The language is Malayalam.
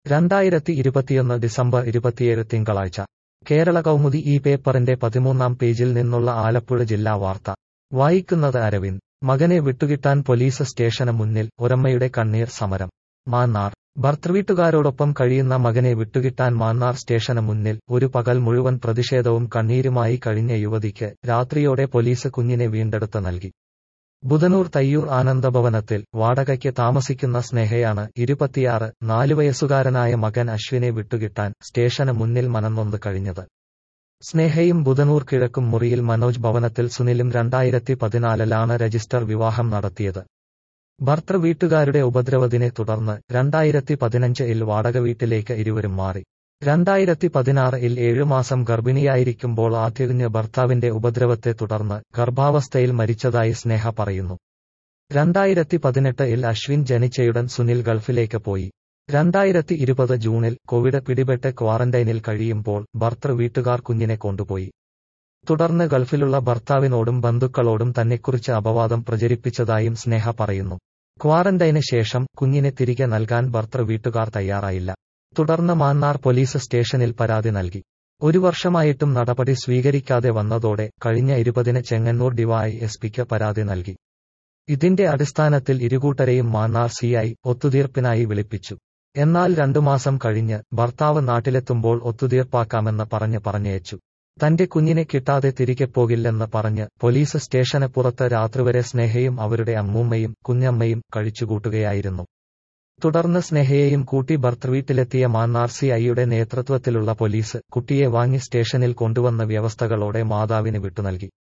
2021 ഡിസംബർ 27 തിങ്കളാഴ്ച കേരള കൗമുദി ഈ പേപ്പറിന്റെ 13-ാം പേജിൽ നിന്നുള്ള ആലപ്പുഴ ജില്ലാ വാർത്ത വായിക്കുന്നത് അരവിന്ദ്. മകനെ വിട്ടുകിട്ടാൻ പോലീസ് സ്റ്റേഷന് മുന്നിൽ ഒരമ്മയുടെ കണ്ണീർ സമരം. മാന്നാർ. ഭർതൃവീട്ടുകാരോടൊപ്പം കഴിയുന്ന മകനെ വിട്ടുകിട്ടാൻ മാന്നാർ സ്റ്റേഷന് മുന്നിൽ ഒരു പകൽ മുഴുവൻ പ്രതിഷേധവും കണ്ണീരുമായി കഴിഞ്ഞ യുവതിക്ക് രാത്രിയോടെ പോലീസ് കുഞ്ഞിനെ വീണ്ടെടുത്ത് നൽകി. ബുധനൂർ തയ്യൂർ ആനന്ദഭവനത്തിൽ വാടകയ്ക്ക് താമസിക്കുന്ന സ്നേഹയാണ് 26-4 വയസ്സുകാരനായ മകൻ അശ്വിനെ വിട്ടുകിട്ടാൻ സ്റ്റേഷന് മുന്നിൽ മനംനൊന്ത് കഴിഞ്ഞത്. സ്നേഹയും ബുധനൂർ കിഴക്കും മുറിയിൽ മനോജ് ഭവനത്തിൽ സുനിലും 2014-ലാണ് രജിസ്റ്റർ വിവാഹം നടത്തിയത്. ഭർതൃവീട്ടുകാരുടെ ഉപദ്രവത്തിനെ തുടർന്ന് 2015-ൽ വാടക വീട്ടിലേക്ക് ഇരുവരും മാറി. 2016-ൽ 7 മാസം ഗർഭിണിയായിരിക്കുമ്പോൾ ആദ്യകുഞ്ഞ് ഭർത്താവിന്റെ ഉപദ്രവത്തെ തുടർന്ന് ഗർഭാവസ്ഥയിൽ മരിച്ചതായി സ്നേഹ പറയുന്നു. 2018-ൽ അശ്വിൻ ജനിച്ചയുടൻ സുനിൽ ഗൾഫിലേക്ക് പോയി. 2020 ജൂണിൽ കോവിഡ് പിടിപെട്ട് ക്വാറന്റൈനിൽ കഴിയുമ്പോൾ ഭർതൃവീട്ടുകാർ കുഞ്ഞിനെ കൊണ്ടുപോയി. തുടർന്ന് ഗൾഫിലുള്ള ഭർത്താവിനോടും ബന്ധുക്കളോടും തന്നെക്കുറിച്ച് അപവാദം പ്രചരിപ്പിച്ചതായും സ്നേഹ പറയുന്നു. ക്വാറന്റൈന് ശേഷം കുഞ്ഞിനെ തിരികെ നൽകാൻ ഭർതൃവീട്ടുകാർ തയ്യാറായില്ല. തുടർന്ന് മാന്നാർ പോലീസ് സ്റ്റേഷനിൽ പരാതി നൽകി. 1 വർഷമായിട്ടും നടപടി സ്വീകരിക്കാതെ വന്നതോടെ കഴിഞ്ഞ 20-ന് ചെങ്ങന്നൂർ ഡിവൈഎസ്പിക്ക് പരാതി നൽകി. ഇതിന്റെ അടിസ്ഥാനത്തിൽ ഇരുകൂട്ടരെയും മാന്നാർ സിഐ ഒത്തുതീർപ്പിനായി വിളിപ്പിച്ചു. എന്നാൽ 2 മാസം കഴിഞ്ഞ് ഭർത്താവ് നാട്ടിലെത്തുമ്പോൾ ഒത്തുതീർപ്പാക്കാമെന്ന് പറഞ്ഞയച്ചു. തന്റെ കുഞ്ഞിനെ കിട്ടാതെ തിരികെ പോകില്ലെന്ന് പറഞ്ഞ് പോലീസ് സ്റ്റേഷന് പുറത്ത് രാത്രിവരെ സ്നേഹയും അവരുടെ അമ്മൂമ്മയും കുഞ്ഞമ്മയും കഴിച്ചുകൂട്ടുകയായിരുന്നു. തുടർന്ന് സ്നേഹയെയും കൂട്ടി ഭർതൃവീട്ടിലെത്തിയ മാന്നാർ സിഐയുടെ നേതൃത്വത്തിലുള്ള പോലീസ് കുട്ടിയെ വാങ്ങി സ്റ്റേഷനിൽ കൊണ്ടുവന്ന വ്യവസ്ഥകളോടെ മാതാവിന് വിട്ടുനൽകി.